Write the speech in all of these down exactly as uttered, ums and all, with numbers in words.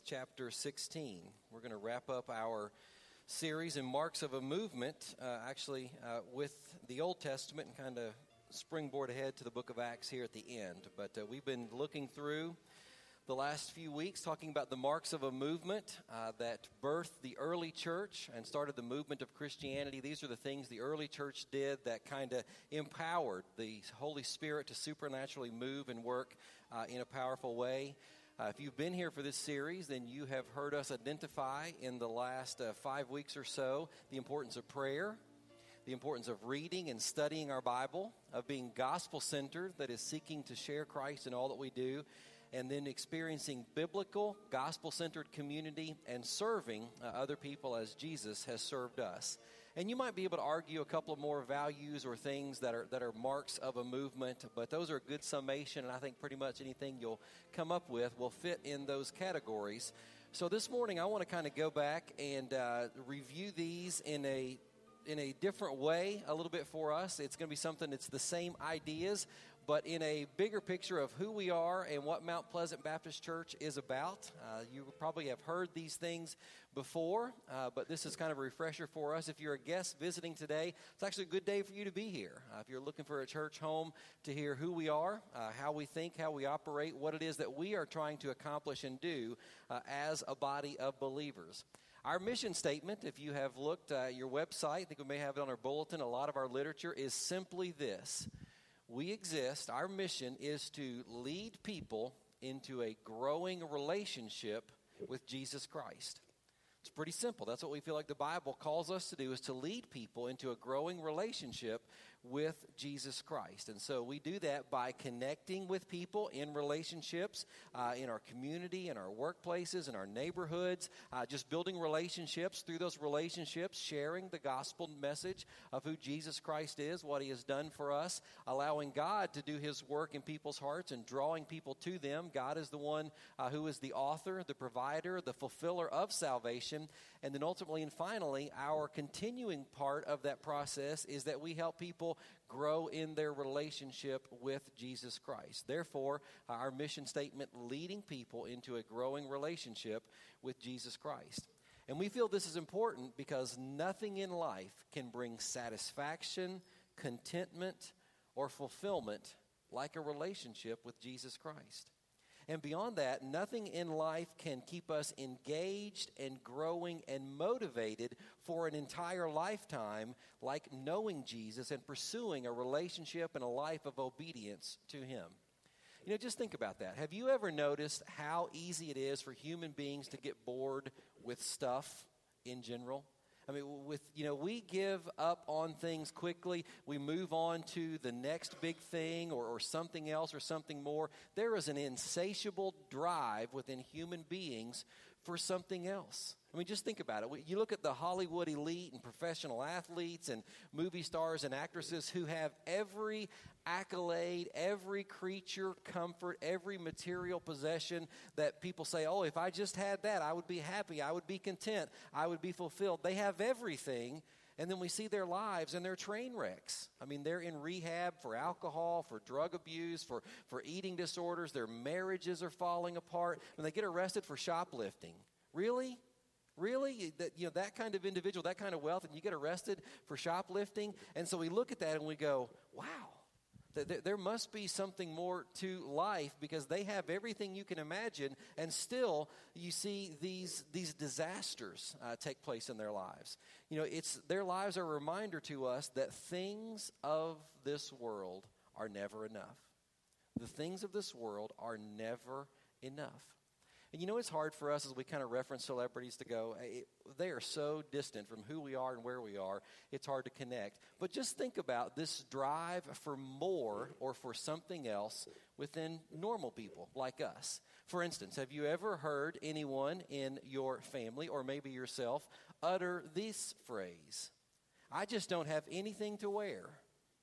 chapter sixteen. We're going to wrap up our series in Marks of a Movement, uh, actually uh, with the Old Testament, and kind of springboard ahead to the book of Acts here at the end. But uh, we've been looking through the last few weeks talking about the marks of a movement uh, that birthed the early church and started the movement of Christianity. These are the things the early church did that kind of empowered the Holy Spirit to supernaturally move and work uh, in a powerful way. Uh, if you've been here for this series, then you have heard us identify in the last uh, five weeks or so the importance of prayer, the importance of reading and studying our Bible, of being gospel-centered, that is seeking to share Christ in all that we do, and then experiencing biblical, gospel-centered community and serving uh, other people as Jesus has served us. And you might be able to argue a couple of more values or things that are that are marks of a movement, but those are a good summation, and I think pretty much anything you'll come up with will fit in those categories. So this morning I want to kind of go back and uh, review these in a in a different way a little bit for us. It's going to be something that's the same ideas, but in a bigger picture of who we are and what Mount Pleasant Baptist Church is about. Uh, you probably have heard these things before, uh, but this is kind of a refresher for us. If you're a guest visiting today, it's actually a good day for you to be here. Uh, if you're looking for a church home to hear who we are, uh, how we think, how we operate, what it is that we are trying to accomplish and do uh, as a body of believers. Our mission statement, if you have looked at uh, your website, I think we may have it on our bulletin, a lot of our literature, is simply this. We exist, our mission is to lead people into a growing relationship with Jesus Christ. It's pretty simple. That's what we feel like the Bible calls us to do, is to lead people into a growing relationship with Jesus Christ. And so we do that by connecting with people in relationships, uh, in our community, in our workplaces, in our neighborhoods, uh, just building relationships, through those relationships, sharing the gospel message of who Jesus Christ is, what he has done for us, allowing God to do his work in people's hearts and drawing people to them. God is the one uh, who is the author, the provider, the fulfiller of salvation. And then ultimately and finally, our continuing part of that process is that we help people grow in their relationship with Jesus Christ. Therefore, our mission statement, leading people into a growing relationship with Jesus Christ. And we feel this is important because nothing in life can bring satisfaction, contentment, or fulfillment like a relationship with Jesus Christ. And beyond that, nothing in life can keep us engaged and growing and motivated for an entire lifetime like knowing Jesus and pursuing a relationship and a life of obedience to him. You know, just think about that. Have you ever noticed how easy it is for human beings to get bored with stuff in general? I mean, with, you know, we give up on things quickly. We move on to the next big thing or, or something else or something more. There is an insatiable drive within human beings for something else. I mean, just think about it. You look at the Hollywood elite and professional athletes and movie stars and actresses who have every accolade, every creature comfort, every material possession that people say, oh, if I just had that, I would be happy, I would be content, I would be fulfilled. They have everything, and then we see their lives and they're train wrecks. I mean, they're in rehab for alcohol, for drug abuse, for, for eating disorders. Their marriages are falling apart, and they get arrested for shoplifting. Really? Really? That, you know, that kind of individual, that kind of wealth, and you get arrested for shoplifting? And so we look at that and we go, wow, th- there must be something more to life, because they have everything you can imagine, and still you see these these disasters uh, take place in their lives. You know, it's their lives are a reminder to us that things of this world are never enough. The things of this world are never enough. And you know, it's hard for us as we kind of reference celebrities to go, hey, they are so distant from who we are and where we are, it's hard to connect. But just think about this drive for more or for something else within normal people like us. For instance, have you ever heard anyone in your family or maybe yourself utter this phrase, I just don't have anything to wear?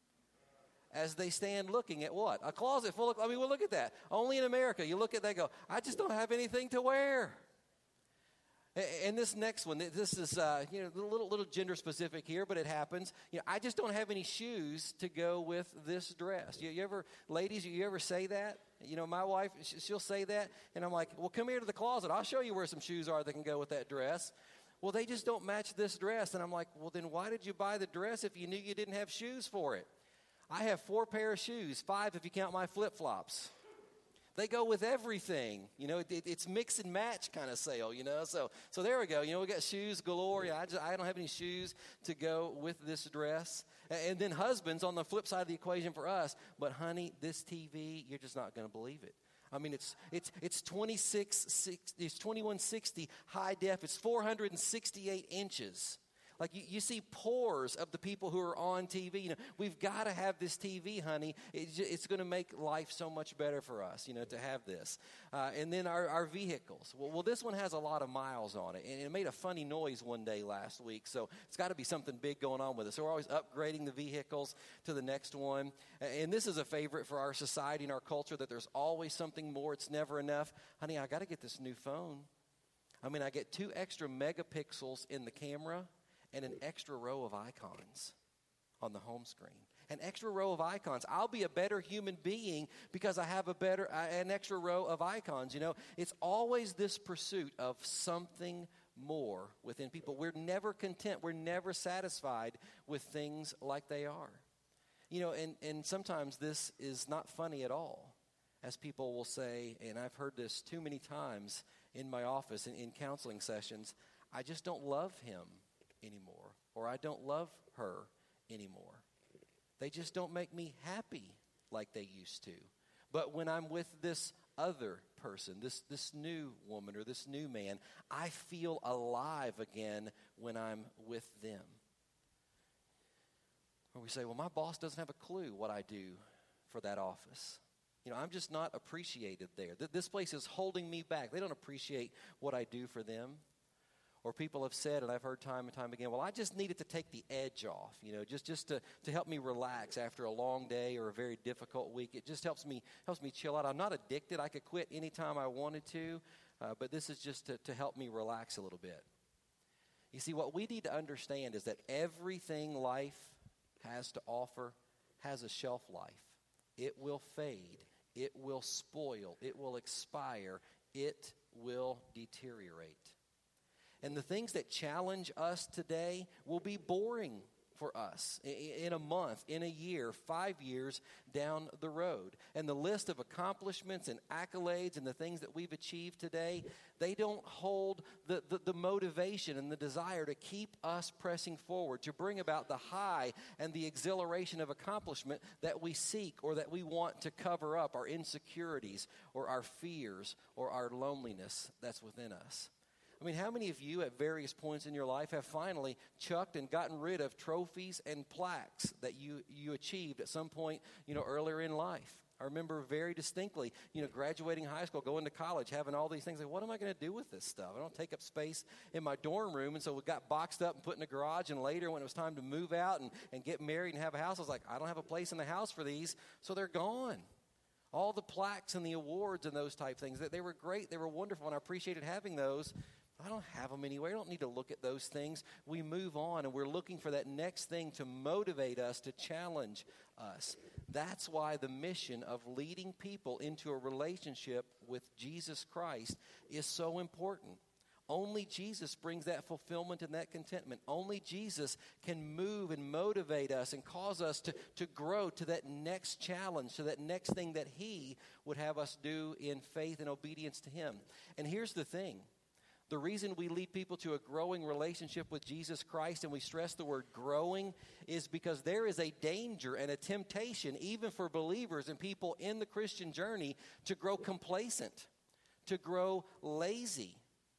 As they stand looking at what? A closet full of, I mean, well, look at that. Only in America, you look at that and go, I just don't have anything to wear. And this next one, this is, uh, you know, a little, little gender specific here, but it happens. You know, I just don't have any shoes to go with this dress. You, you ever, ladies, you ever say that? You know, my wife, she'll say that, and I'm like, well, come here to the closet. I'll show you where some shoes are that can go with that dress. Well, they just don't match this dress. And I'm like, well, then why did you buy the dress if you knew you didn't have shoes for it? I have four pair of shoes, five if you count my flip-flops. They go with everything. You know, it, it, it's mix and match kind of sale, you know. So so there we go. You know, we got shoes galore. Yeah, I, just, I don't have any shoes to go with this dress. And then husbands on the flip side of the equation for us. But, honey, this T V, you're just not going to believe it. I mean, it's it's it's twenty-six, it's twenty-one sixty high def. It's four hundred sixty-eight inches. Like you, you see pores of the people who are on T V. You know, we've got to have this T V, honey. It, it's going to make life so much better for us, you know, to have this. Uh, and then our, our vehicles. Well, well, this one has a lot of miles on it, and it made a funny noise one day last week. So it's got to be something big going on with it. So we're always upgrading the vehicles to the next one. And this is a favorite for our society and our culture, that there's always something more. It's never enough. Honey, I got to get this new phone. I mean, I get two extra megapixels in the camera, and an extra row of icons on the home screen. An extra row of icons. I'll be a better human being because I have a better, uh, an extra row of icons. You know, it's always this pursuit of something more within people. We're never content. We're never satisfied with things like they are. You know, and, and sometimes this is not funny at all. As people will say, and I've heard this too many times in my office and in counseling sessions, I just don't love him anymore, or I don't love her anymore. They just don't make me happy like they used to. But when I'm with this other person, this this new woman or this new man, I feel alive again when I'm with them. Or we say, well, my boss doesn't have a clue what I do for that office. You know, I'm just not appreciated there. This place is holding me back. They don't appreciate what I do for them. Or people have said, and I've heard time and time again, well, I just needed to take the edge off, you know, just, just to, to help me relax after a long day or a very difficult week. It just helps me helps me chill out. I'm not addicted. I could quit anytime I wanted to, uh, but this is just to, to help me relax a little bit. You see, what we need to understand is that everything life has to offer has a shelf life. It will fade. It will spoil. It will expire. It will deteriorate. And the things that challenge us today will be boring for us in a month, in a year, five years down the road. And the list of accomplishments and accolades and the things that we've achieved today, they don't hold the, the, the motivation and the desire to keep us pressing forward, to bring about the high and the exhilaration of accomplishment that we seek or that we want to cover up our insecurities or our fears or our loneliness that's within us. I mean, how many of you at various points in your life have finally chucked and gotten rid of trophies and plaques that you, you achieved at some point, you know, earlier in life? I remember very distinctly, you know, graduating high school, going to college, having all these things. Like, what am I going to do with this stuff? I don't take up space in my dorm room. And so we got boxed up and put in a garage. And later when it was time to move out and, and get married and have a house, I was like, I don't have a place in the house for these. So they're gone. All the plaques and the awards and those type things, they were great. They were wonderful. And I appreciated having those. I don't have them anywhere. I don't need to look at those things. We move on, and we're looking for that next thing to motivate us, to challenge us. That's why the mission of leading people into a relationship with Jesus Christ is so important. Only Jesus brings that fulfillment and that contentment. Only Jesus can move and motivate us and cause us to, to grow to that next challenge, to that next thing that He would have us do in faith and obedience to Him. And here's the thing. The reason we lead people to a growing relationship with Jesus Christ, and we stress the word growing, is because there is a danger and a temptation, even for believers and people in the Christian journey, to grow complacent, to grow lazy,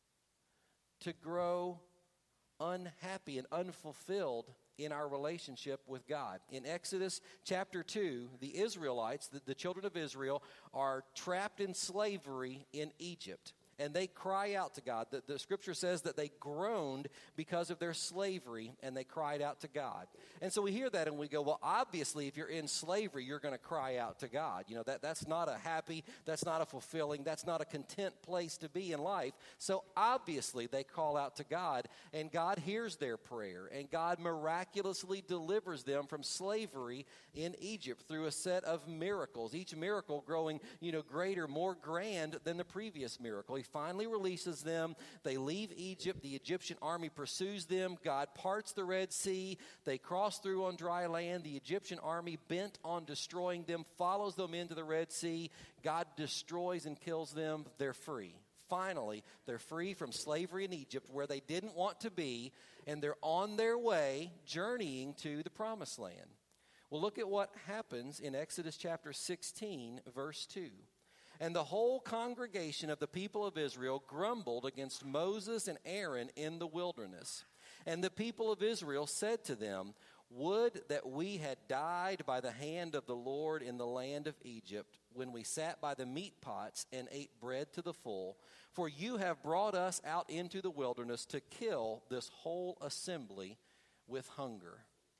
to grow unhappy and unfulfilled in our relationship with God. In Exodus chapter two, the Israelites, the, the children of Israel, are trapped in slavery in Egypt. and they cry out to God. The, the scripture says that they groaned because of their slavery, and they cried out to God. And so we hear that and we go, well, obviously, if you're in slavery, you're going to cry out to God. You know, that, that's not a happy, that's not a fulfilling, that's not a content place to be in life. So obviously, they call out to God, and God hears their prayer, and God miraculously delivers them from slavery in Egypt through a set of miracles, each miracle growing, you know, greater, more grand than the previous miracle. He finally releases them. They leave Egypt. The Egyptian army pursues them. God parts the Red Sea. They cross through on dry land. The Egyptian army, bent on destroying them, follows them into the Red Sea. God destroys and kills them. They're free. Finally, they're free from slavery in Egypt, where they didn't want to be, and they're on their way journeying to the Promised Land. Well, look at what happens in Exodus chapter sixteen, verse two. And the whole congregation of the people of Israel grumbled against Moses and Aaron in the wilderness. And the people of Israel said to them, "Would that we had died by the hand of the Lord in the land of Egypt, when we sat by the meat pots and ate bread to the full. For you have brought us out into the wilderness to kill this whole assembly with hunger."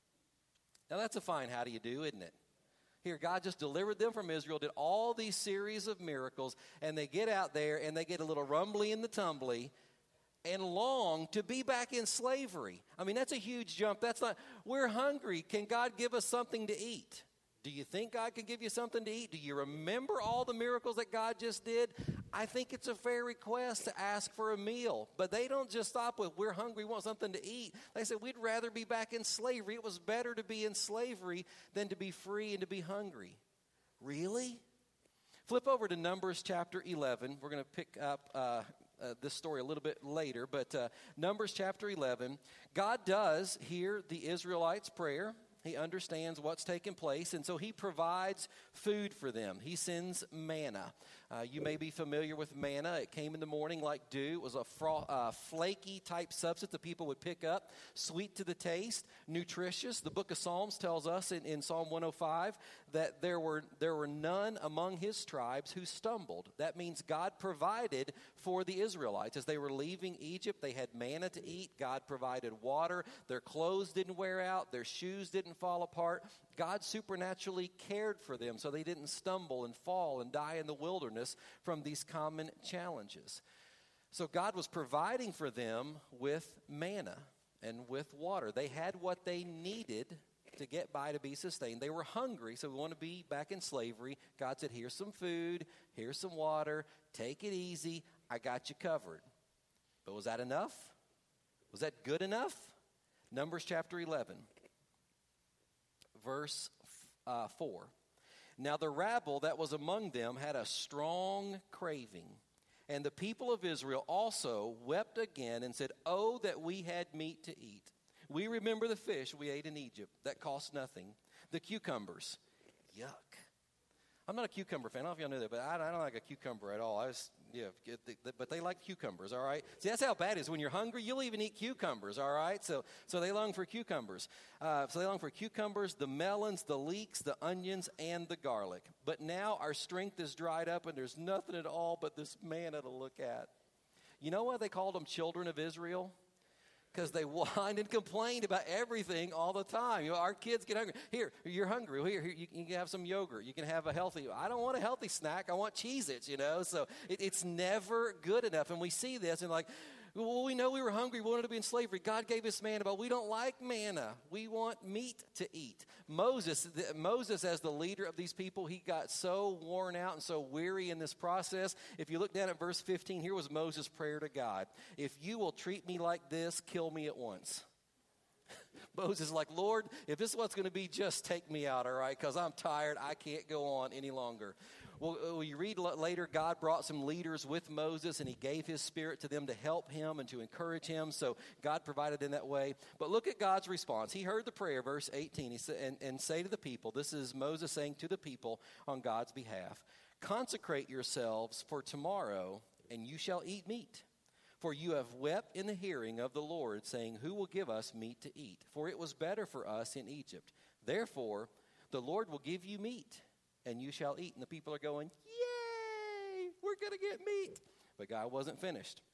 Now that's a fine how do you do, isn't it? Here, God just delivered them from Israel, did all these series of miracles, and they get out there and they get a little rumbly in the tumbly and long to be back in slavery. I mean, that's a huge jump. That's not, we're hungry. Can God give us something to eat? Do you think God can give you something to eat? Do you remember all the miracles that God just did? I think it's a fair request to ask for a meal. But they don't just stop with, we're hungry, we want something to eat. They said, we'd rather be back in slavery. It was better to be in slavery than to be free and to be hungry. Really? Flip over to Numbers chapter eleven. We're going to pick up uh, uh, this story a little bit later. But uh, Numbers chapter eleven, God does hear the Israelites' prayer. He understands what's taking place, and so he provides food for them. He sends manna. Uh, you may be familiar with manna. It came in the morning like dew. It was a fro- uh, flaky type substance that people would pick up, sweet to the taste, nutritious. The book of Psalms tells us in, in Psalm one oh five that there were, there were none among his tribes who stumbled. That means God provided for the Israelites. As they were leaving Egypt, they had manna to eat. God provided water. Their clothes didn't wear out. Their shoes didn't fall apart. God supernaturally cared for them so they didn't stumble and fall and die in the wilderness from these common challenges. So God was providing for them with manna and with water. They had what they needed to get by, to be sustained. They were hungry, so we want to be back in slavery. God said, here's some food, here's some water, take it easy, I got you covered. But was that enough? Was that good enough? Numbers chapter eleven. Verse uh, four. Now the rabble that was among them had a strong craving, and the people of Israel also wept again and said, "Oh, that we had meat to eat. We remember the fish we ate in Egypt that cost nothing, the cucumbers." Yuck. I'm not a cucumber fan. I don't know if y'all know that, but I, I don't like a cucumber at all. I just, yeah, get the, the, but they like cucumbers, all right? See, that's how bad it is. When you're hungry, you'll even eat cucumbers, all right? So so they long for cucumbers. Uh, so they long for cucumbers, the melons, the leeks, the onions, and the garlic. But now our strength is dried up, and there's nothing at all but this manna to look at. You know why they called them children of Israel? Because they whined and complained about everything all the time. You know, our kids get hungry. Here, you're hungry. Here, here you, you can have some yogurt. You can have a healthy. I don't want a healthy snack. I want Cheez-Its, you know. So it, it's never good enough. And we see this and like, well, we know we were hungry. We wanted to be in slavery. God gave us manna, but we don't like manna. We want meat to eat. Moses, the, Moses as the leader of these people, he got so worn out and so weary in this process. If you look down at verse fifteen, here was Moses' prayer to God. If you will treat me like this, kill me at once. Moses is like, Lord, if this is what's going to be, just take me out, all right, because I'm tired. I can't go on any longer. Well, you read later, God brought some leaders with Moses, and he gave his spirit to them to help him and to encourage him. So God provided in that way. But look at God's response. He heard the prayer, verse eighteen, he said, and, and say to the people, this is Moses saying to the people on God's behalf, consecrate yourselves for tomorrow, and you shall eat meat. For you have wept in the hearing of the Lord, saying, who will give us meat to eat? For it was better for us in Egypt. Therefore, the Lord will give you meat, and you shall eat. And the people are going, yay, we're going to get meat. But God wasn't finished.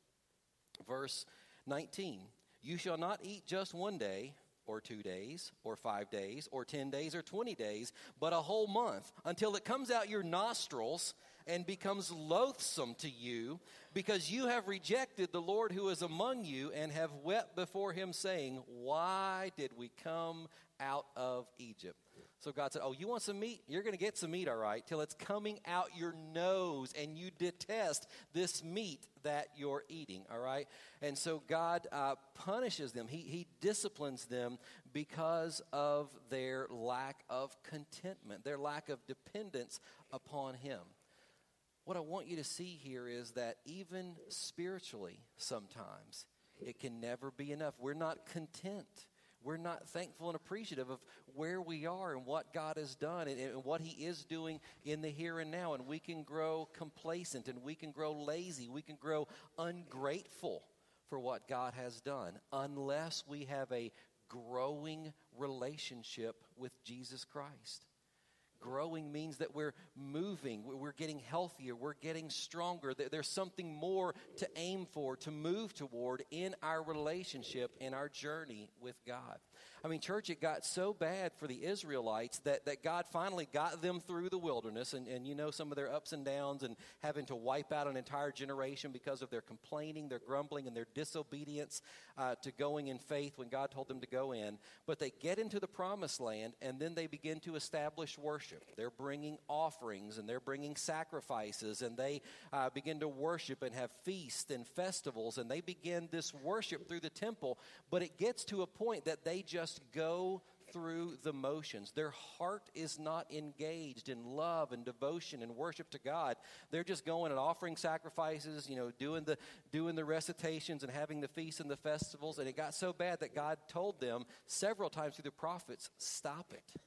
Verse nineteen, you shall not eat just one day, or two days, or five days, or ten days, or twenty days, but a whole month, until it comes out your nostrils and becomes loathsome to you, because you have rejected the Lord who is among you, and have wept before him, saying, why did we come out of Egypt? So God said, oh, you want some meat? You're going to get some meat, all right, till it's coming out your nose, and you detest this meat that you're eating, all right? And so God uh, punishes them. He, he disciplines them because of their lack of contentment, their lack of dependence upon him. What I want you to see here is that even spiritually, sometimes, it can never be enough. We're not content. We're not thankful and appreciative of where we are and what God has done and, and what he is doing in the here and now. And we can grow complacent, and we can grow lazy. We can grow ungrateful for what God has done unless we have a growing relationship with Jesus Christ. Growing means that we're moving, we're getting healthier, we're getting stronger. There's something more to aim for, to move toward in our relationship, in our journey with God. I mean, church, it got so bad for the Israelites that, that God finally got them through the wilderness. And, and you know some of their ups and downs and having to wipe out an entire generation because of their complaining, their grumbling, and their disobedience uh, to going in faith when God told them to go in. But they get into the promised land, and then they begin to establish worship. They're bringing offerings, and they're bringing sacrifices, and they uh, begin to worship and have feasts and festivals, and they begin this worship through the temple. But it gets to a point that they just go through the motions. Their heart is not engaged in love and devotion and worship to God. They're just going and offering sacrifices, you know, doing the doing the recitations and having the feasts and the festivals. And it got so bad that God told them several times through the prophets, stop it.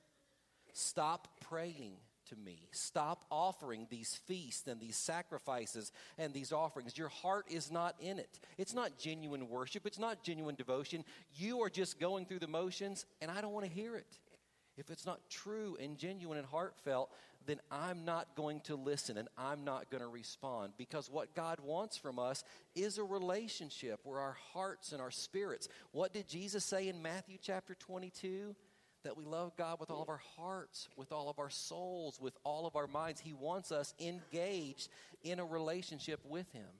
Stop praying to me. Stop offering these feasts and these sacrifices and these offerings. Your heart is not in it. It's not genuine worship. It's not genuine devotion. You are just going through the motions, and I don't want to hear it. If it's not true and genuine and heartfelt, then I'm not going to listen, and I'm not going to respond, because what God wants from us is a relationship where our hearts and our spirits. What did Jesus say in Matthew chapter twenty-two? That we love God with all of our hearts, with all of our souls, with all of our minds. He wants us engaged in a relationship with him.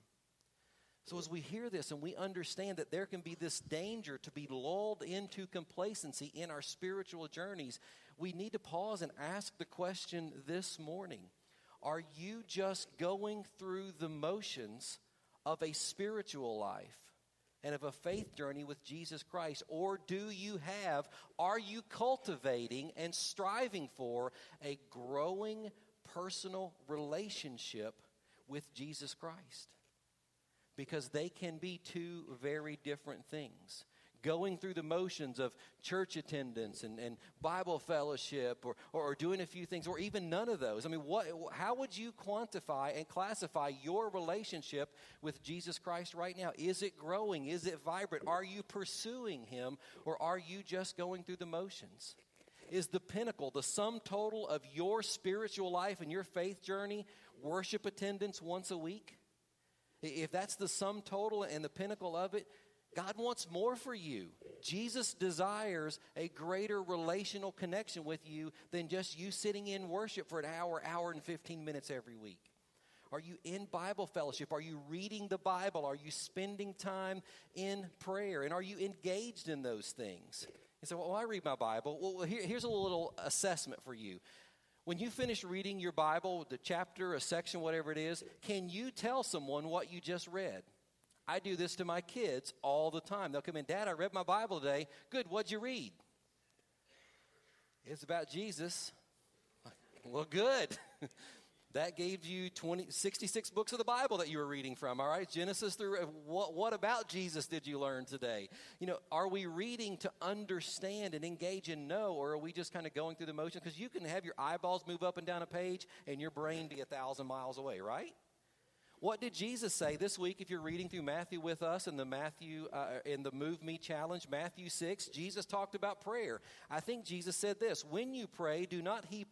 So as we hear this and we understand that there can be this danger to be lulled into complacency in our spiritual journeys, we need to pause and ask the question this morning. Are you just going through the motions of a spiritual life and of a faith journey with Jesus Christ? Or do you have, are you cultivating and striving for a growing personal relationship with Jesus Christ? Because they can be two very different things. Going through the motions of church attendance and, and Bible fellowship or, or doing a few things, or even none of those. I mean, what? How would you quantify and classify your relationship with Jesus Christ right now? Is it growing? Is it vibrant? Are you pursuing him, or are you just going through the motions? Is the pinnacle, the sum total of your spiritual life and your faith journey, worship attendance once a week? If that's the sum total and the pinnacle of it, God wants more for you. Jesus desires a greater relational connection with you than just you sitting in worship for an hour, hour and fifteen minutes every week. Are you in Bible fellowship? Are you reading the Bible? Are you spending time in prayer? And are you engaged in those things? You say, well, I read my Bible. Well, here, here's a little assessment for you. When you finish reading your Bible, the chapter, a section, whatever it is, can you tell someone what you just read? I do this to my kids all the time. They'll come in, Dad, I read my Bible today. Good, what'd you read? It's about Jesus. Well, good. That gave you twenty, sixty-six books of the Bible that you were reading from, all right? Genesis through, what, what about Jesus did you learn today? You know, are we reading to understand and engage and know, or are we just kind of going through the motions? Because you can have your eyeballs move up and down a page and your brain be a thousand miles away, right? What did Jesus say this week? If you're reading through Matthew with us in the Matthew uh, in the Move Me Challenge, Matthew six, Jesus talked about prayer. I think Jesus said this: when you pray, do not heap up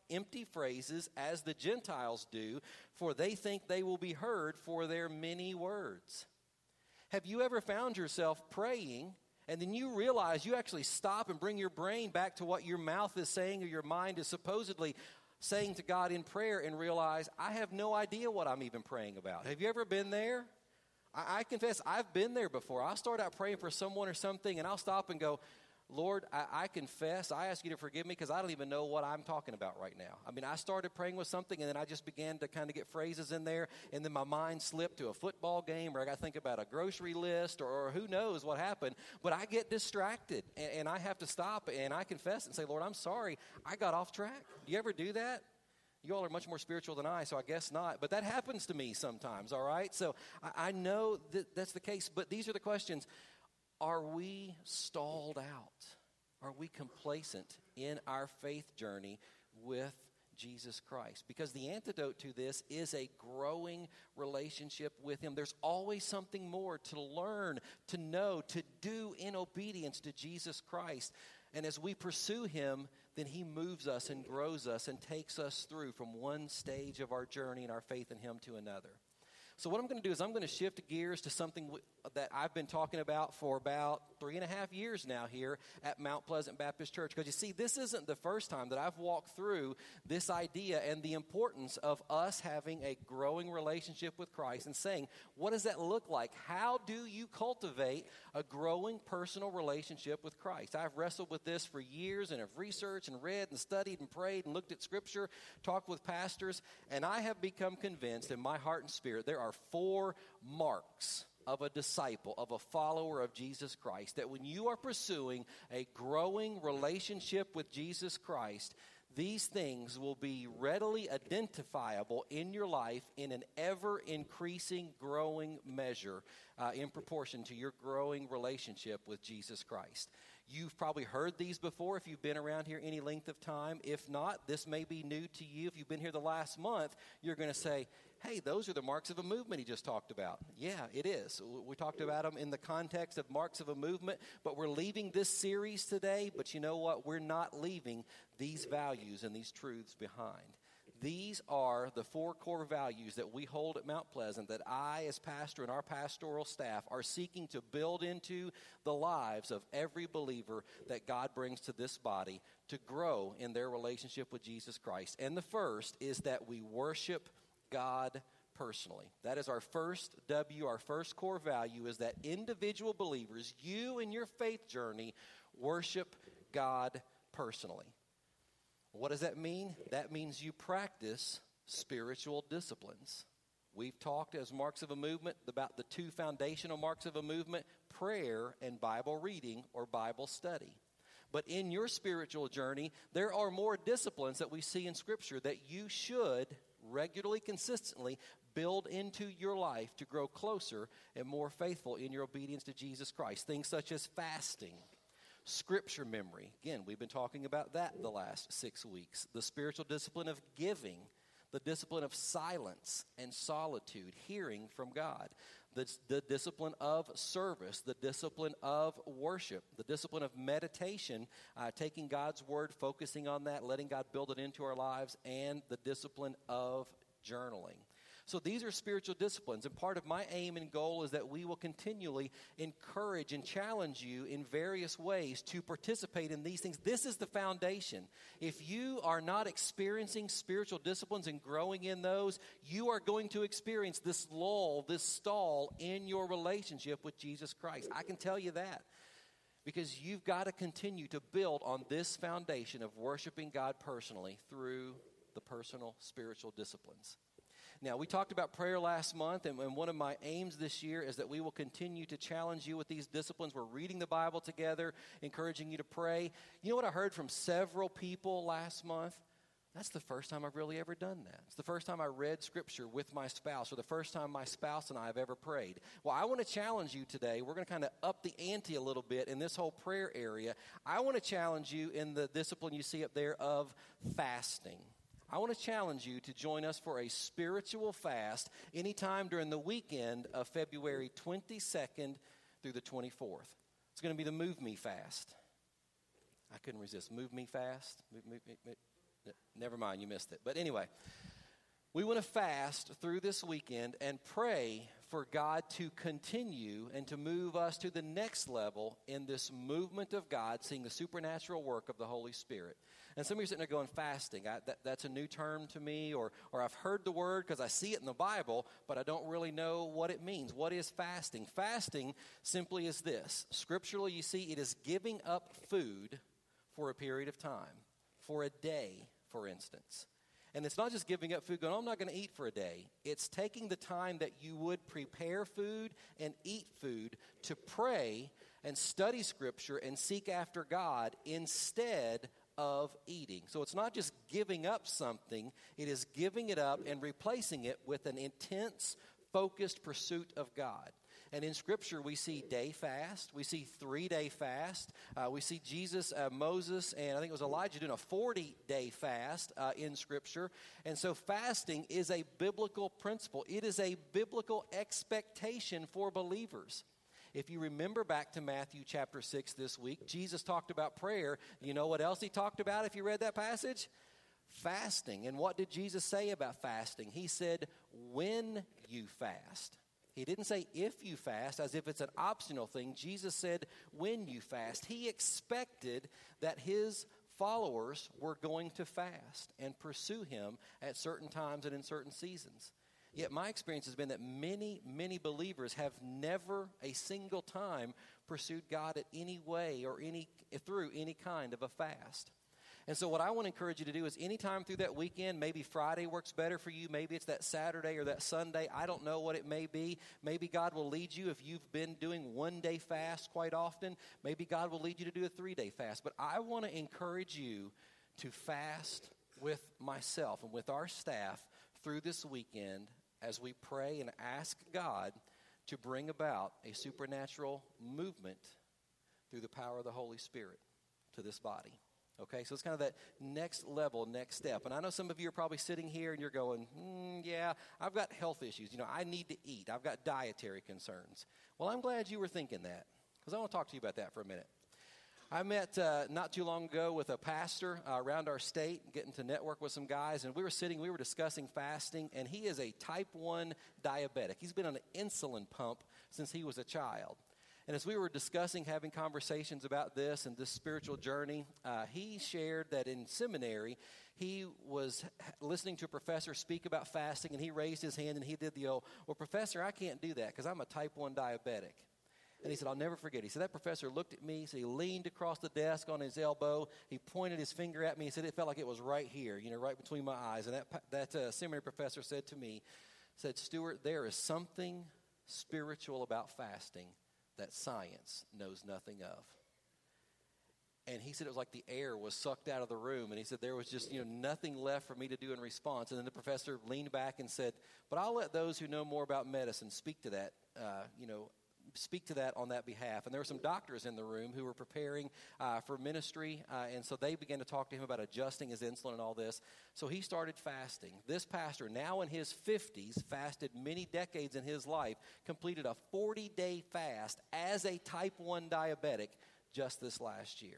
empty phrases as the Gentiles do, for they think they will be heard for their many words. Have you ever found yourself praying and then you realize you actually stop and bring your brain back to what your mouth is saying or your mind is supposedly saying to God in prayer and realize, I have no idea what I'm even praying about? Have you ever been there? I, I confess, I've been there before. I'll start out praying for someone or something, and I'll stop and go, Lord, I, I confess, I ask you to forgive me because I don't even know what I'm talking about right now. I mean, I started praying with something, and then I just began to kind of get phrases in there, and then my mind slipped to a football game, or I got to think about a grocery list, or, or who knows what happened. But I get distracted, and, and I have to stop, and I confess and say, Lord, I'm sorry, I got off track. Do you ever do that? You all are much more spiritual than I, so I guess not. But that happens to me sometimes, all right? So I, I know that that's the case, but these are the questions. Are we stalled out? Are we complacent in our faith journey with Jesus Christ? Because the antidote to this is a growing relationship with Him. There's always something more to learn, to know, to do in obedience to Jesus Christ. And as we pursue Him, then He moves us and grows us and takes us through from one stage of our journey and our faith in Him to another. So what I'm going to do is I'm going to shift gears to something w- that I've been talking about for about three and a half years now here at Mount Pleasant Baptist Church. Because you see, this isn't the first time that I've walked through this idea and the importance of us having a growing relationship with Christ and saying, what does that look like? How do you cultivate a growing personal relationship with Christ? I've wrestled with this for years and have researched and read and studied and prayed and looked at Scripture, talked with pastors, and I have become convinced in my heart and spirit there are four marks of a disciple, of a follower of Jesus Christ, that when you are pursuing a growing relationship with Jesus Christ, these things will be readily identifiable in your life in an ever-increasing, growing measure uh, in proportion to your growing relationship with Jesus Christ. You've probably heard these before if you've been around here any length of time. If not, this may be new to you. If you've been here the last month, you're going to say, hey, those are the marks of a movement he just talked about. Yeah, it is. We talked about them in the context of marks of a movement, but we're leaving this series today. But you know what? We're not leaving these values and these truths behind. These are the four core values that we hold at Mount Pleasant that I, as pastor, and our pastoral staff are seeking to build into the lives of every believer that God brings to this body to grow in their relationship with Jesus Christ. And the first is that we worship God personally. That is our first W, our first core value, is that individual believers, you in your faith journey, worship God personally. What does that mean? That means you practice spiritual disciplines. We've talked as marks of a movement about the two foundational marks of a movement, prayer and Bible reading or Bible study. But in your spiritual journey, there are more disciplines that we see in Scripture that you should regularly, consistently build into your life to grow closer and more faithful in your obedience to Jesus Christ. Things such as fasting, Scripture memory. Again, we've been talking about that the last six weeks. The spiritual discipline of giving, the discipline of silence and solitude, hearing from God. The, the discipline of service, the discipline of worship, the discipline of meditation, uh, taking God's word, focusing on that, letting God build it into our lives, and the discipline of journaling. So these are spiritual disciplines, and part of my aim and goal is that we will continually encourage and challenge you in various ways to participate in these things. This is the foundation. If you are not experiencing spiritual disciplines and growing in those, you are going to experience this lull, this stall in your relationship with Jesus Christ. I can tell you that. Because you've got to continue to build on this foundation of worshiping God personally through the personal spiritual disciplines. Now, we talked about prayer last month, and, and one of my aims this year is that we will continue to challenge you with these disciplines. We're reading the Bible together, encouraging you to pray. You know what I heard from several people last month? That's the first time I've really ever done that. It's the first time I read Scripture with my spouse, or the first time my spouse and I have ever prayed. Well, I want to challenge you today. We're going to kind of up the ante a little bit in this whole prayer area. I want to challenge you in the discipline you see up there of fasting. I want to challenge you to join us for a spiritual fast anytime during the weekend of February twenty-second through the twenty-fourth. It's going to be the Move Me Fast. I couldn't resist. Move Me Fast. Move, move, move, move. N- never mind, you missed it. But anyway, we want to fast through this weekend and pray for God to continue and to move us to the next level in this movement of God, seeing the supernatural work of the Holy Spirit. And some of you are sitting there going, fasting, I, that, that's a new term to me, or, or I've heard the word because I see it in the Bible, but I don't really know what it means. What is fasting? Fasting simply is this. Scripturally, you see, it is giving up food for a period of time, for a day, for instance. And it's not just giving up food, going, oh, I'm not going to eat for a day. It's taking the time that you would prepare food and eat food to pray and study Scripture and seek after God instead of eating. So it's not just giving up something, it is giving it up and replacing it with an intense, focused pursuit of God. And in Scripture, we see day fast. We see three-day fast. Uh, we see Jesus, uh, Moses, and I think it was Elijah doing a forty-day fast uh, in Scripture. And so fasting is a biblical principle. It is a biblical expectation for believers. If you remember back to Matthew chapter six this week, Jesus talked about prayer. You know what else he talked about if you read that passage? Fasting. And what did Jesus say about fasting? He said, when you fast. He didn't say if you fast, as if it's an optional thing. Jesus said when you fast. He expected that his followers were going to fast and pursue him at certain times and in certain seasons. Yet my experience has been that many, many believers have never a single time pursued God at any way or any through any kind of a fast. And so what I want to encourage you to do is anytime through that weekend, maybe Friday works better for you, maybe it's that Saturday or that Sunday, I don't know what it may be. Maybe God will lead you if you've been doing one-day fast quite often. Maybe God will lead you to do a three-day fast. But I want to encourage you to fast with myself and with our staff through this weekend as we pray and ask God to bring about a supernatural movement through the power of the Holy Spirit to this body. Okay, so it's kind of that next level, next step. And I know some of you are probably sitting here and you're going, mm, yeah, I've got health issues. You know, I need to eat. I've got dietary concerns. Well, I'm glad you were thinking that, because I want to talk to you about that for a minute. I met uh, not too long ago with a pastor uh, around our state, getting to network with some guys, and we were sitting, we were discussing fasting, and he is a type one diabetic. He's been on an insulin pump since he was a child. And as we were discussing, having conversations about this and this spiritual journey, uh, he shared that in seminary, he was listening to a professor speak about fasting, and he raised his hand and he did the old, well, professor, I can't do that because I'm a type one diabetic. And he said, I'll never forget. He said, that professor looked at me, so he leaned across the desk on his elbow. He pointed his finger at me. He said, it felt like it was right here, you know, right between my eyes. And that, that uh, seminary professor said to me, said, Stuart, there is something spiritual about fasting that science knows nothing of. And he said it was like the air was sucked out of the room. And he said there was just, you know, nothing left for me to do in response. And then the professor leaned back and said, but I'll let those who know more about medicine speak to that, uh, you know, speak to that on that behalf. And there were some doctors in the room who were preparing uh, for ministry, uh, and so they began to talk to him about adjusting his insulin and all this. So he started fasting. This pastor, now in his fifties, fasted many decades in his life, completed a forty-day fast as a type one diabetic just this last year.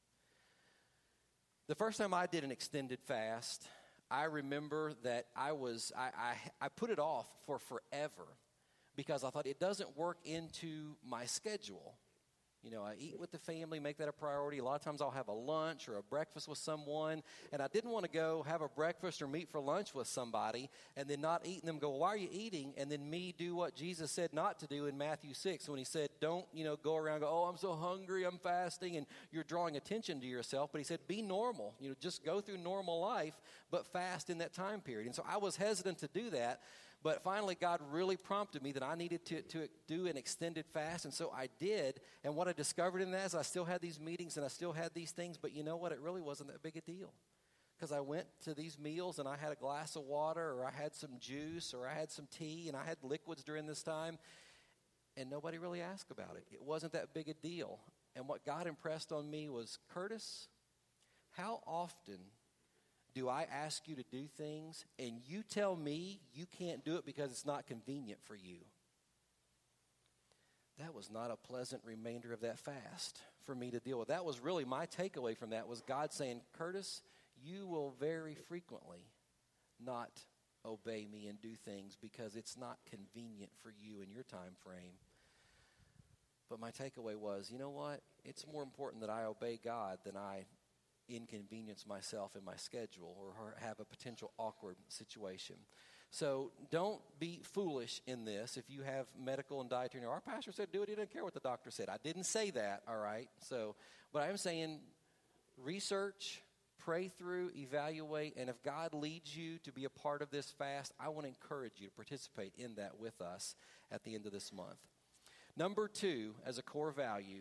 The first time I did an extended fast, I remember that I was I, I, I put it off for forever, because I thought it doesn't work into my schedule. You know, I eat with the family, make that a priority. A lot of times I'll have a lunch or a breakfast with someone, and I didn't want to go have a breakfast or meet for lunch with somebody and then not eat, and them go, why are you eating? And then me do what Jesus said not to do in Matthew six when he said, don't, you know, go around and go, oh, I'm so hungry, I'm fasting, and you're drawing attention to yourself. But he said, be normal. You know, just go through normal life, but fast in that time period. And so I was hesitant to do that. But finally, God really prompted me that I needed to, to do an extended fast, and so I did. And what I discovered in that is I still had these meetings and I still had these things, but you know what? It really wasn't that big a deal, because I went to these meals and I had a glass of water, or I had some juice, or I had some tea, and I had liquids during this time, and nobody really asked about it. It wasn't that big a deal. And what God impressed on me was, Curtis, how often do I ask you to do things and you tell me you can't do it because it's not convenient for you? That was not a pleasant remainder of that fast for me to deal with. That was really my takeaway from that, was God saying, Curtis, you will very frequently not obey me and do things because it's not convenient for you in your time frame. But my takeaway was, you know what? It's more important that I obey God than I inconvenience myself in my schedule or have a potential awkward situation. So don't be foolish in this. If you have medical and dietary, our pastor said do it, he didn't care what the doctor said. I didn't say that, all right? So, but I'm saying research, pray through, evaluate, and if God leads you to be a part of this fast, I want to encourage you to participate in that with us at the end of this month. Number two, as a core value,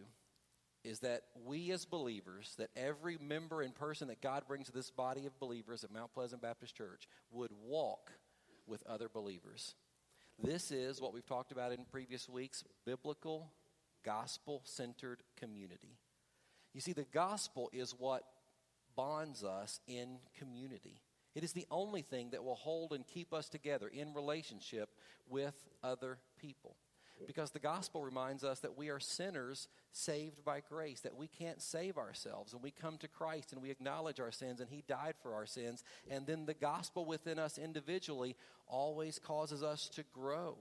is that we as believers, that every member and person that God brings to this body of believers at Mount Pleasant Baptist Church would walk with other believers. This is what we've talked about in previous weeks, biblical, gospel-centered community. You see, the gospel is what bonds us in community. It is the only thing that will hold and keep us together in relationship with other people. Because the gospel reminds us that we are sinners saved by grace, that we can't save ourselves. And we come to Christ and we acknowledge our sins and he died for our sins. And then the gospel within us individually always causes us to grow.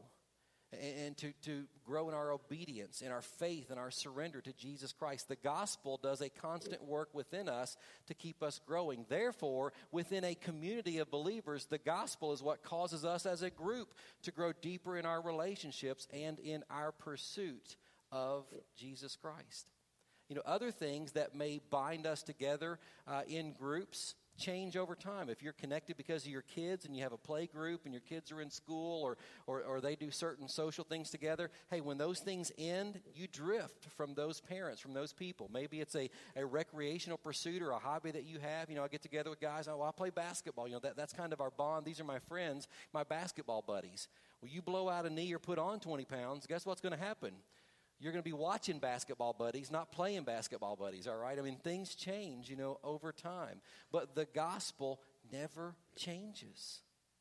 And to, to grow in our obedience, in our faith, and our surrender to Jesus Christ. The gospel does a constant work within us to keep us growing. Therefore, within a community of believers, the gospel is what causes us as a group to grow deeper in our relationships and in our pursuit of Jesus Christ. You know, other things that may bind us together uh, in groups change over time. If you're connected because of your kids and you have a play group and your kids are in school or, or or they do certain social things together, hey, when those things end, you drift from those parents, from those people. Maybe it's a, a recreational pursuit or a hobby that you have. You know, I get together with guys, oh, I play basketball. You know, that, that's kind of our bond. These are my friends, my basketball buddies. Well, you blow out a knee or put on twenty pounds, guess what's going to happen? You're going to be watching basketball buddies, not playing basketball buddies, all right? I mean, things change, you know, over time. But the gospel never changes.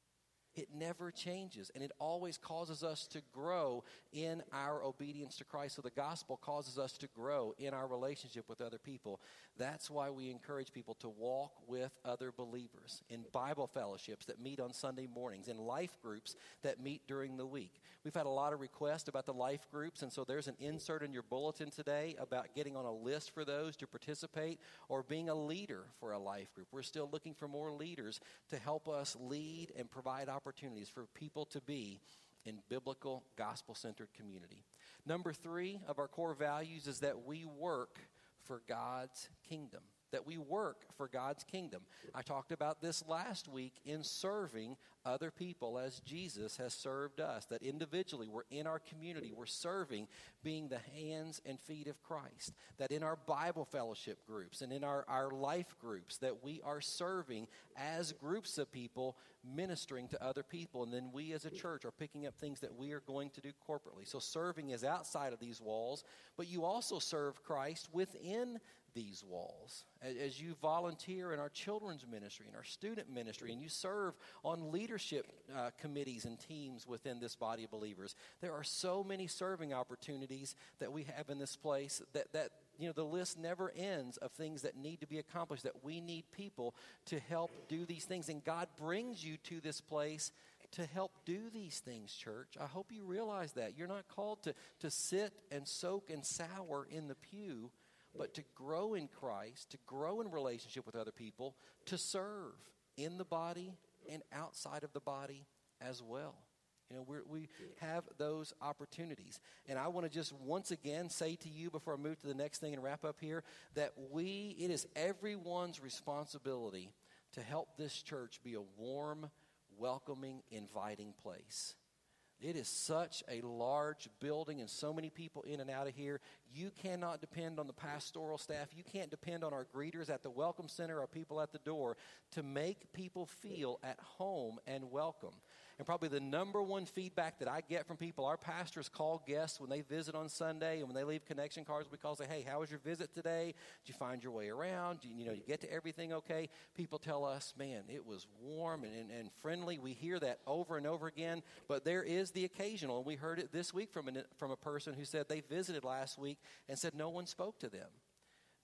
It never changes, and it always causes us to grow in our obedience to Christ. So the gospel causes us to grow in our relationship with other people. That's why we encourage people to walk with other believers in Bible fellowships that meet on Sunday mornings, in life groups that meet during the week. We've had a lot of requests about the life groups, and so there's an insert in your bulletin today about getting on a list for those to participate or being a leader for a life group. We're still looking for more leaders to help us lead and provide opportunities for people to be in biblical, gospel-centered community. Number three of our core values is that we work for God's kingdom. That we work for God's kingdom. I talked about this last week in serving other people as Jesus has served us. That individually we're in our community, we're serving, being the hands and feet of Christ. That in our Bible fellowship groups and in our, our life groups, that we are serving as groups of people, ministering to other people. And then we as a church are picking up things that we are going to do corporately. So serving is outside of these walls, but you also serve Christ within these walls. As you volunteer in our children's ministry, in our student ministry, and you serve on leadership uh, committees and teams within this body of believers, there are so many serving opportunities that we have in this place that, that you know, the list never ends of things that need to be accomplished, that we need people to help do these things. And God brings you to this place to help do these things, church. I hope you realize that. You're not called to, to sit and soak and sour in the pew, but to grow in Christ, to grow in relationship with other people, to serve in the body and outside of the body as well. You know, we're, we have those opportunities. And I want to just once again say to you before I move to the next thing and wrap up here, that we, it is everyone's responsibility to help this church be a warm, welcoming, inviting place. It is such a large building and so many people in and out of here. You cannot depend on the pastoral staff. You can't depend on our greeters at the welcome center or people at the door to make people feel at home and welcome. And probably the number one feedback that I get from people, our pastors call guests when they visit on Sunday and when they leave connection cards, we call say, hey, how was your visit today? Did you find your way around? Did you, you know, you get to everything okay? People tell us, man, it was warm and, and, and friendly. We hear that over and over again, but there is the occasional, and we heard it this week from, an, from a person who said they visited last week and said no one spoke to them.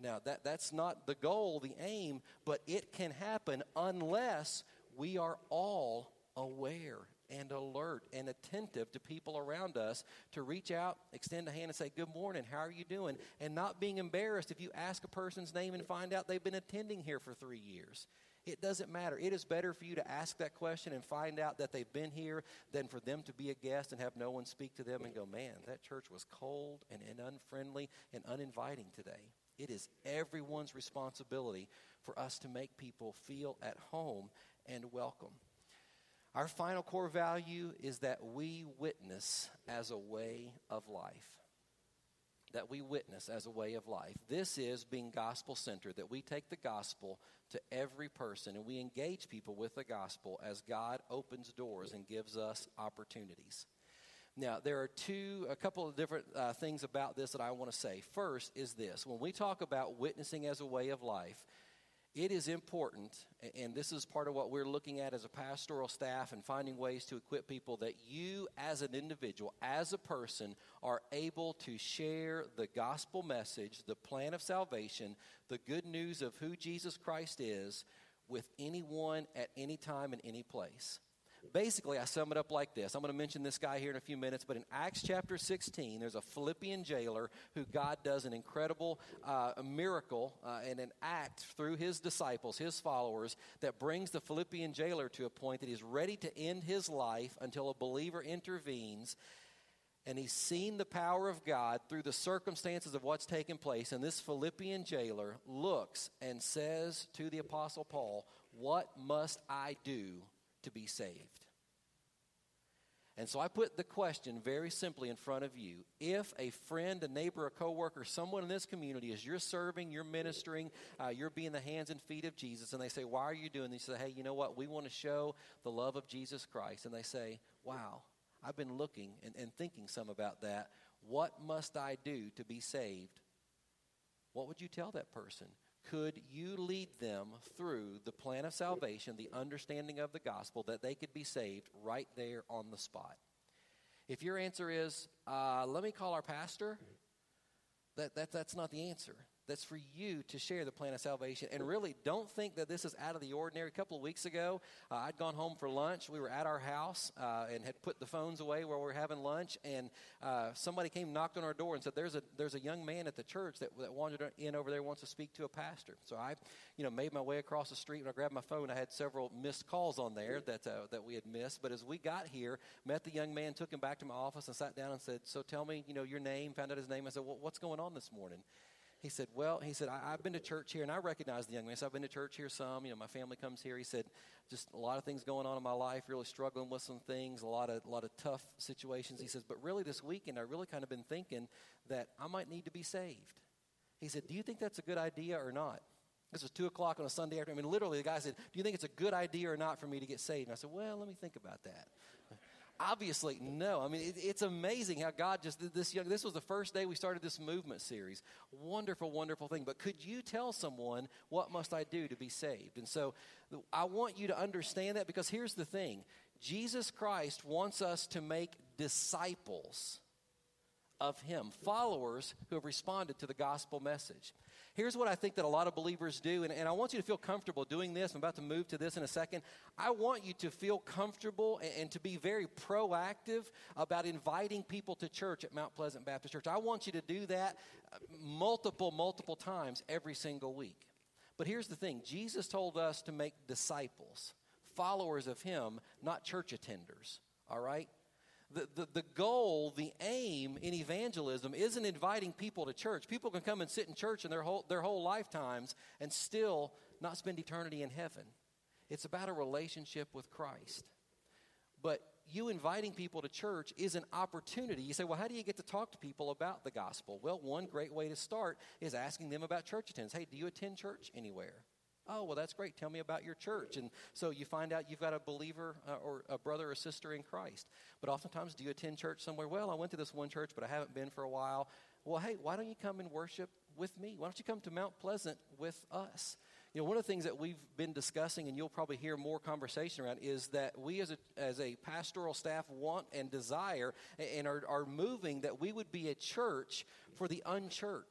Now, that, that's not the goal, the aim, but it can happen unless we are all aware and alert and attentive to people around us to reach out, extend a hand and say, good morning, how are you doing? And not being embarrassed if you ask a person's name and find out they've been attending here for three years. It doesn't matter. It is better for you to ask that question and find out that they've been here than for them to be a guest and have no one speak to them and go, man, that church was cold and, and unfriendly and uninviting today. It is everyone's responsibility for us to make people feel at home and welcome. Our final core value is that we witness as a way of life. That we witness as a way of life. This is being gospel-centered, that we take the gospel to every person and we engage people with the gospel as God opens doors and gives us opportunities. Now, there are two, a couple of different uh, things about this that I want to say. First is this. When we talk about witnessing as a way of life, it is important, and this is part of what we're looking at as a pastoral staff and finding ways to equip people, that you as an individual, as a person, are able to share the gospel message, the plan of salvation, the good news of who Jesus Christ is with anyone at any time and any place. Basically, I sum it up like this. I'm going to mention this guy here in a few minutes, but in Acts chapter sixteen, there's a Philippian jailer who God does an incredible uh, miracle uh, and an act through his disciples, his followers, that brings the Philippian jailer to a point that he's ready to end his life until a believer intervenes. And he's seen the power of God through the circumstances of what's taken place. And this Philippian jailer looks and says to the Apostle Paul, "What must I do to be saved?" And so I put the question very simply in front of you. If a friend, a neighbor, a coworker, someone in this community, as you're serving, you're ministering, uh, you're being the hands and feet of Jesus, and they say, why are you doing this? You say, hey, you know what? We want to show the love of Jesus Christ. And they say, wow, I've been looking and, and thinking some about that. What must I do to be saved? What would you tell that person? Could you lead them through the plan of salvation, the understanding of the gospel, that they could be saved right there on the spot? If your answer is, uh, let me call our pastor, that, that that's not the answer. That's for you to share the plan of salvation. And really, don't think that this is out of the ordinary. A couple of weeks ago, uh, I'd gone home for lunch. We were at our house uh, and had put the phones away while we were having lunch. And uh, somebody came and knocked on our door and said, there's a there's a young man at the church that, that wandered in over there, wants to speak to a pastor. So I, you know, made my way across the street. When I grabbed my phone, I had several missed calls on there that uh, that we had missed. But as we got here, met the young man, took him back to my office and sat down and said, so tell me, you know, your name, found out his name. I said, well, what's going on this morning? He said, well, he said, I, I've been to church here, and I recognize the young man. So I've been to church here some. You know, my family comes here. He said, just a lot of things going on in my life, really struggling with some things, a lot of a lot of tough situations. He says, but really this weekend, I really kind of been thinking that I might need to be saved. He said, do you think that's a good idea or not? This was two o'clock on a Sunday afternoon. I mean, literally, the guy said, do you think it's a good idea or not for me to get saved? And I said, well, let me think about that. Obviously, no. I mean, it, it's amazing how God just did this young. This was the first day we started this movement series. Wonderful, wonderful thing. But could you tell someone, what must I do to be saved? And so I want you to understand that, because here's the thing. Jesus Christ wants us to make disciples of him, followers who have responded to the gospel message. Here's what I think that a lot of believers do, and, and I want you to feel comfortable doing this. I'm about to move to this in a second. I want you to feel comfortable and, and to be very proactive about inviting people to church at Mount Pleasant Baptist Church. I want you to do that multiple, multiple times every single week. But here's the thing. Jesus told us to make disciples, followers of him, not church attenders, all right? The, the, the goal, the aim in evangelism isn't inviting people to church. People can come and sit in church in their whole, their whole lifetimes and still not spend eternity in heaven. It's about a relationship with Christ. But you inviting people to church is an opportunity. You say, well, how do you get to talk to people about the gospel? Well, one great way to start is asking them about church attendance. Hey, do you attend church anywhere? Oh, well, that's great. Tell me about your church. And so you find out you've got a believer uh, or a brother or sister in Christ. But oftentimes, do you attend church somewhere? Well, I went to this one church, but I haven't been for a while. Well, hey, why don't you come and worship with me? Why don't you come to Mount Pleasant with us? You know, one of the things that we've been discussing, and you'll probably hear more conversation around, is that we as a as a pastoral staff want and desire and are, are moving that we would be a church for the unchurched.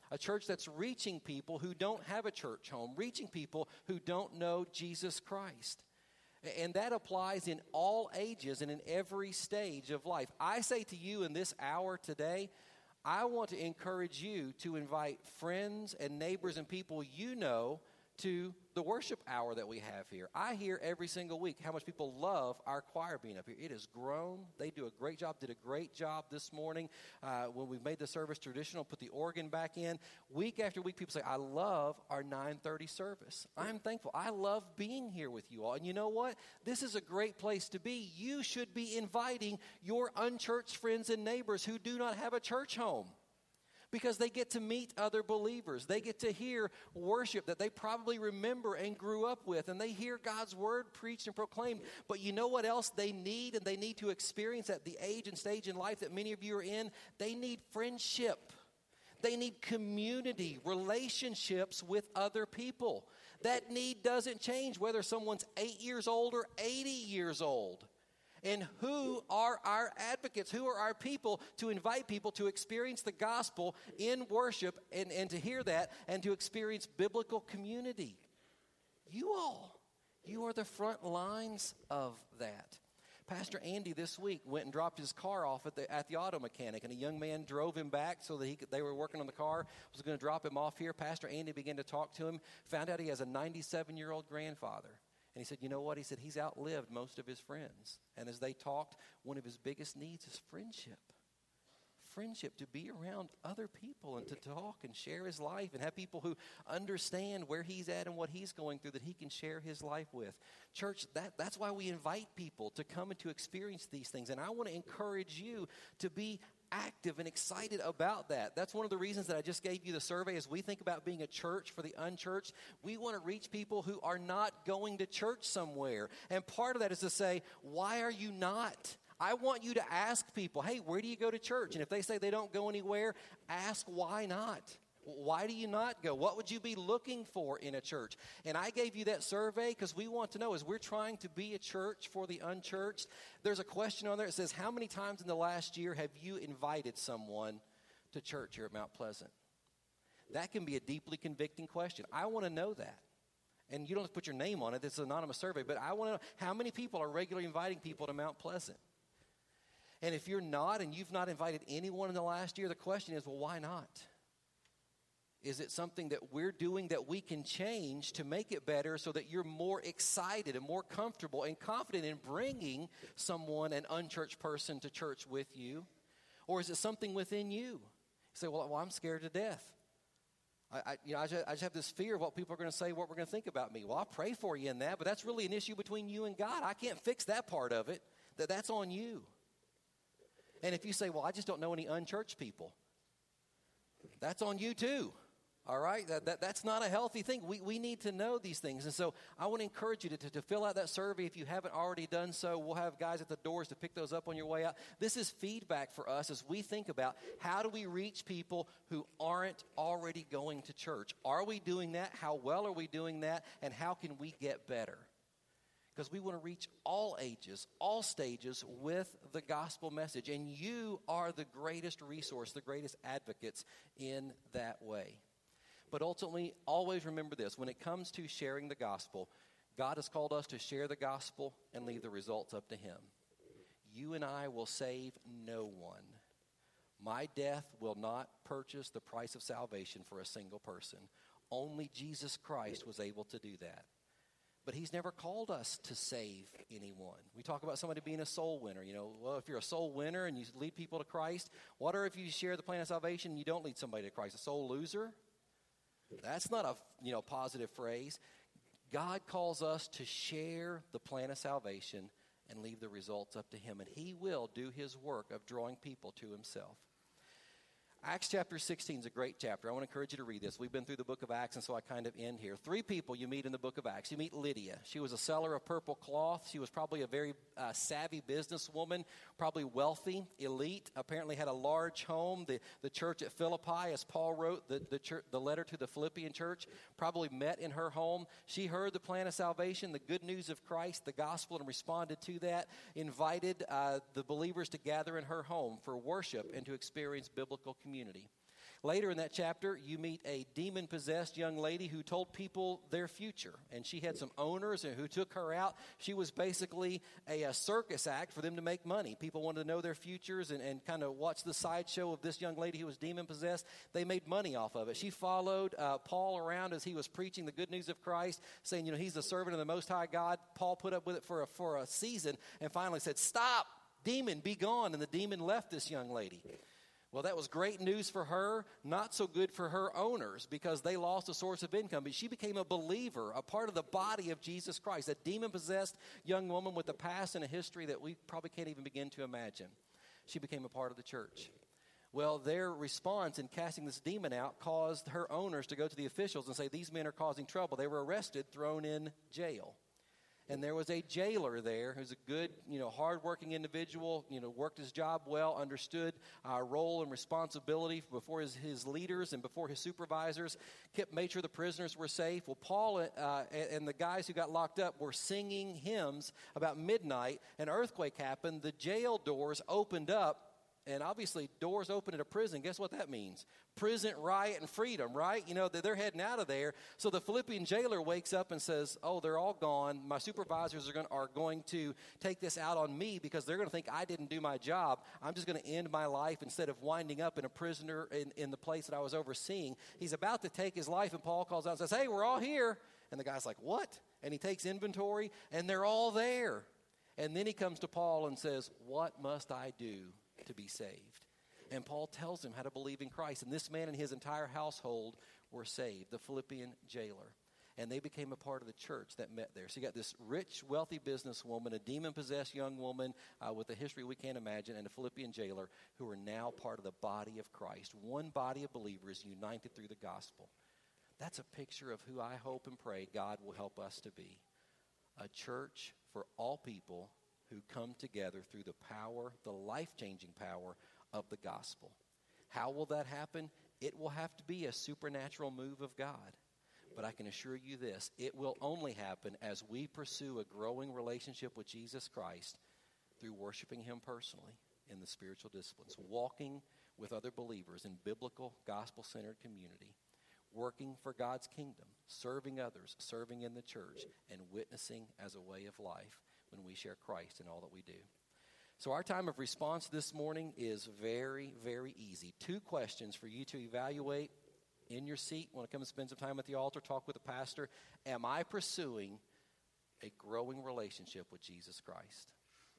A church that's reaching people who don't have a church home, reaching people who don't know Jesus Christ. And that applies in all ages and in every stage of life. I say to you in this hour today, I want to encourage you to invite friends and neighbors and people you know to the worship hour that we have here. I hear every single week how much people love our choir being up here. It has grown. They do a great job, did a great job this morning uh, when we made the service traditional, put the organ back in. Week after week, people say, I love our nine thirty service. I'm thankful. I love being here with you all. And you know what? This is a great place to be. You should be inviting your unchurched friends and neighbors who do not have a church home, because they get to meet other believers. They get to hear worship that they probably remember and grew up with, and they hear God's word preached and proclaimed. But you know what else they need, and they need to experience at the age and stage in life that many of you are in? They need friendship. They need community, relationships with other people. That need doesn't change whether someone's eight years old or eighty years old. And who are our advocates? Who are our people to invite people to experience the gospel in worship and, and to hear that and to experience biblical community? You all. You are the front lines of that. Pastor Andy this week went and dropped his car off at the at the auto mechanic, and a young man drove him back so that he could, they were working on the car, was going to drop him off here. Pastor Andy began to talk to him, found out he has a ninety-seven-year-old grandfather. And he said, you know what? He said, he's outlived most of his friends. And as they talked, one of his biggest needs is friendship. Friendship, to be around other people and to talk and share his life and have people who understand where he's at and what he's going through that he can share his life with. Church, that, that's why we invite people to come and to experience these things. And I want to encourage you to be active and excited about that. That's one of the reasons that I just gave you the survey. As we think about being a church for the unchurched, we want to reach people who are not going to church somewhere. And part of that is to say, why are you not? I want you to ask people, hey, where do you go to church? And if they say they don't go anywhere, ask why not. Why do you not go? What would you be looking for in a church? And I gave you that survey because we want to know, as we're trying to be a church for the unchurched, there's a question on there that says, how many times in the last year have you invited someone to church here at Mount Pleasant? That can be a deeply convicting question. I want to know that. And you don't have to put your name on it. It's an anonymous survey. But I want to know how many people are regularly inviting people to Mount Pleasant. And if you're not and you've not invited anyone in the last year, the question is, well, why not? Is it something that we're doing that we can change to make it better so that you're more excited and more comfortable and confident in bringing someone, an unchurched person, to church with you? Or is it something within you? You say, well, well I'm scared to death. I, I, you know, I just, I just have this fear of what people are going to say, what we're going to think about me. Well, I'll pray for you in that, but that's really an issue between you and God. I can't fix that part of it. That that's on you. And if you say, well, I just don't know any unchurched people, that's on you too. All right? That, that, that's not a healthy thing. We, we need to know these things. And so I want to encourage you to, to, to fill out that survey. If you haven't already done so, we'll have guys at the doors to pick those up on your way out. This is feedback for us as we think about how do we reach people who aren't already going to church. Are we doing that? How well are we doing that? And how can we get better? Because we want to reach all ages, all stages with the gospel message. And you are the greatest resource, the greatest advocates in that way. But ultimately, always remember this. When it comes to sharing the gospel, God has called us to share the gospel and leave the results up to him. You and I will save no one. My death will not purchase the price of salvation for a single person. Only Jesus Christ was able to do that. But he's never called us to save anyone. We talk about somebody being a soul winner. You know, well, if you're a soul winner and you lead people to Christ, what are if you share the plan of salvation and you don't lead somebody to Christ? A soul loser? That's not a, you know, positive phrase. God calls us to share the plan of salvation and leave the results up to him. And he will do his work of drawing people to himself. Acts chapter sixteen is a great chapter. I want to encourage you to read this. We've been through the book of Acts, and so I kind of end here. Three people you meet in the book of Acts. You meet Lydia. She was a seller of purple cloth. She was probably a very uh, savvy businesswoman, probably wealthy, elite, apparently had a large home. The, the church at Philippi, as Paul wrote the, the, church, the letter to the Philippian church, probably met in her home. She heard the plan of salvation, the good news of Christ, the gospel, and responded to that, invited uh, the believers to gather in her home for worship and to experience biblical community. Community. Later in that chapter, you meet a demon-possessed young lady who told people their future. And she had some owners who took her out. She was basically a, a circus act for them to make money. People wanted to know their futures and, and kind of watch the sideshow of this young lady who was demon-possessed. They made money off of it. She followed uh, Paul around as he was preaching the good news of Christ, saying, you know, he's the servant of the Most High God. Paul put up with it for a, for a season and finally said, stop, demon, be gone. And the demon left this young lady. Well, that was great news for her, not so good for her owners because they lost a source of income. But she became a believer, a part of the body of Jesus Christ, a demon-possessed young woman with a past and a history that we probably can't even begin to imagine. She became a part of the church. Well, their response in casting this demon out caused her owners to go to the officials and say, these men are causing trouble. They were arrested, thrown in jail. And there was a jailer there who's a good, you know, hardworking individual, you know, worked his job well, understood our role and responsibility before his, his leaders and before his supervisors, kept made sure the prisoners were safe. Well, Paul uh, and the guys who got locked up were singing hymns about midnight. An earthquake happened. The jail doors opened up. And obviously, doors open at a prison. Guess what that means? Prison, riot, and freedom, right? You know, they're heading out of there. So the Philippian jailer wakes up and says, oh, they're all gone. My supervisors are going, are going to take this out on me because they're going to think I didn't do my job. I'm just going to end my life instead of winding up in a prisoner in, in the place that I was overseeing. He's about to take his life, and Paul calls out and says, hey, we're all here. And the guy's like, what? And he takes inventory, and they're all there. And then he comes to Paul and says, what must I do to be saved? And Paul tells him how to believe in Christ. And this man and his entire household were saved, the Philippian jailer. And they became a part of the church that met there. So you got this rich, wealthy businesswoman, a demon-possessed young woman uh, with a history we can't imagine, and a Philippian jailer who are now part of the body of Christ. One body of believers united through the gospel. That's a picture of who I hope and pray God will help us to be. A church for all people who come together through the power, the life-changing power of the gospel. How will that happen? It will have to be a supernatural move of God. But I can assure you this, it will only happen as we pursue a growing relationship with Jesus Christ through worshiping him personally in the spiritual disciplines, walking with other believers in biblical, gospel-centered community, working for God's kingdom, serving others, serving in the church, and witnessing as a way of life when we share Christ in all that we do. So our time of response this morning is very, very easy. Two questions for you to evaluate in your seat. Want to come and spend some time at the altar, talk with the pastor. Am I pursuing a growing relationship with Jesus Christ?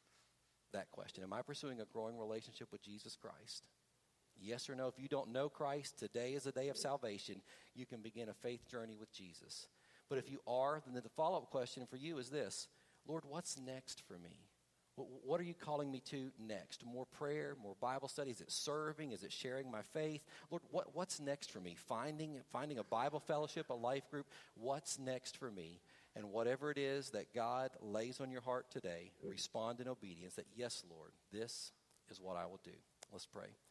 That question. Am I pursuing a growing relationship with Jesus Christ? Yes or no? If you don't know Christ, today is a day of salvation. You can begin a faith journey with Jesus. But if you are, then the follow-up question for you is this: Lord, what's next for me? What are you calling me to next? More prayer, more Bible study? Is it serving? Is it sharing my faith? Lord, what, what's next for me? Finding, finding a Bible fellowship, a life group? What's next for me? And whatever it is that God lays on your heart today, respond in obedience that, yes, Lord, this is what I will do. Let's pray.